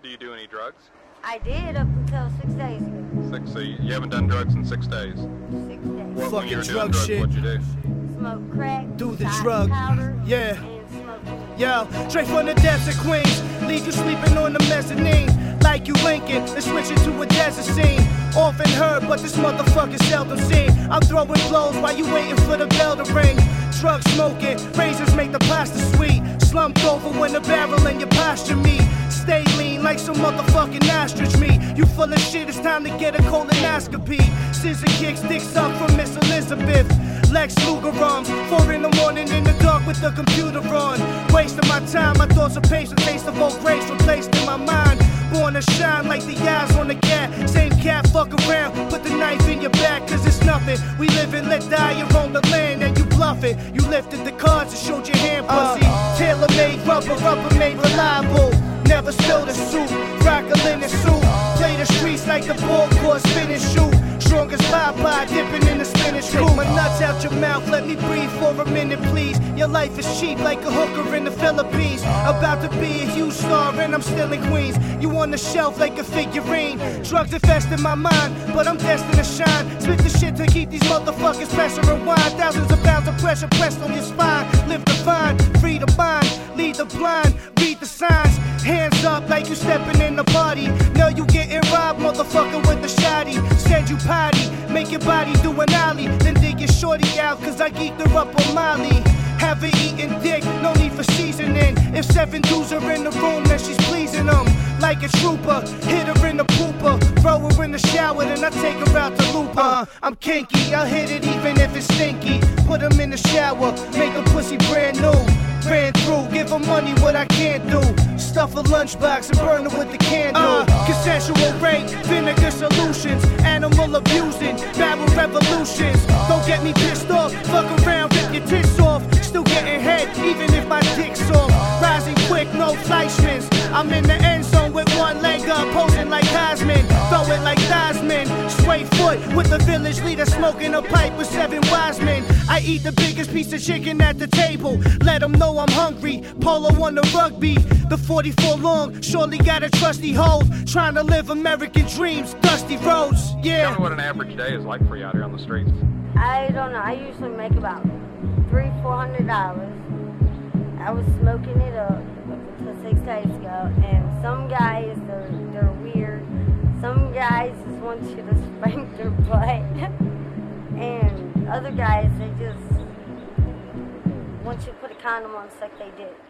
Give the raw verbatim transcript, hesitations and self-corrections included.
Do you do any drugs? I did up until six days ago. Six, so you, you haven't done drugs in six days? Six days. What, when you were doing drug drugs, shit. what'd you do? Smoke crack, Do the shot drug. powder, Yeah. and smoke weed. Yo, straight from the depths of Queens, leave you sleeping on the mezzanine. Like you Lincoln, and switch it to a desert scene. Often heard, but this motherfucker seldom seen. I'm throwing blows while you waiting for the bell to ring. Drug smoking, razors make the pasta sweet. Slumped over when the barrel in your posture meet. Stay lean like some motherfucking ostrich meat. You full of shit, it's time to get a colonoscopy. Scissor kicks, dicks up from Miss Elizabeth. Lex Luger on, four in the morning in the dark with the computer on. Wasting my time, my thoughts of patience, taste of old grace replaced in my mind. Born to shine like the eyes on the cat. Same cat, fuck around, put the knife in your back, cause it's nothing. We live and let die, you own the land and you bluff it. You lifted the cards and showed your hand, pussy. Tailor-made rubber, rubber made reliable. Never spilled a suit, rock a linen suit. Play the streets like the ball court, spin and shoot. Strong as Popeye, dipping in the spinach scoop. My nuts out your mouth, let me breathe for a minute, please. Your life is cheap like a hooker in the Philippines. About to be a huge star and I'm still in Queens. You on the shelf like a figurine. Drugs infest in my mind, but I'm destined to shine. Spit the shit to keep these motherfuckers pressure rewind. Thousands of pounds of pressure pressed on your spine. Live the vine, free the mind, lead the blind, read the signs. Hands up like you stepping in the party. Know you getting robbed, motherfucker, with the shotty. Said you potty, make your body do an ollie. Then dig your shorty out, cause I geeked her up on Molly. Have her eating dick, no need for seasoning. If seven dudes are in the room, then she's pleasing them. Like a trooper, hit her in the pooper. Throw her in the shower, then I take her out to Looper. Uh, I'm kinky, I'll hit it even if it's stinky. Put them in the shower, make a pussy brand new. Ran through, give her money what I can't do. Stuff a lunchbox and burn her with the candle. Uh, consensual rape, vinegar solutions. Animal abusing, barrel revolutions. Don't get me pissed off, fuck around, rip your tits off. Still getting head, even if my dick's off. Rising quick, no Fleischmans. I'm in the end zone with one leg up, posing like Heisman. Throw it like Theismann. Sway foot with the village leader smoking a pipe with seven wise men. I eat the biggest piece of chicken at the table. Let them know I'm hungry. Polo on the rugby. The forty-four long, surely got a trusty hold. Trying to live American dreams, dusty roads, yeah. Tell me what an average day is like for you out here on the streets. I don't know. I usually make about three, four hundred dollars. I was smoking it up until six days ago, and some guys they're they're weird. Some guys just want you to spank their butt, and other guys they just want you to put a condom on, suck they dick.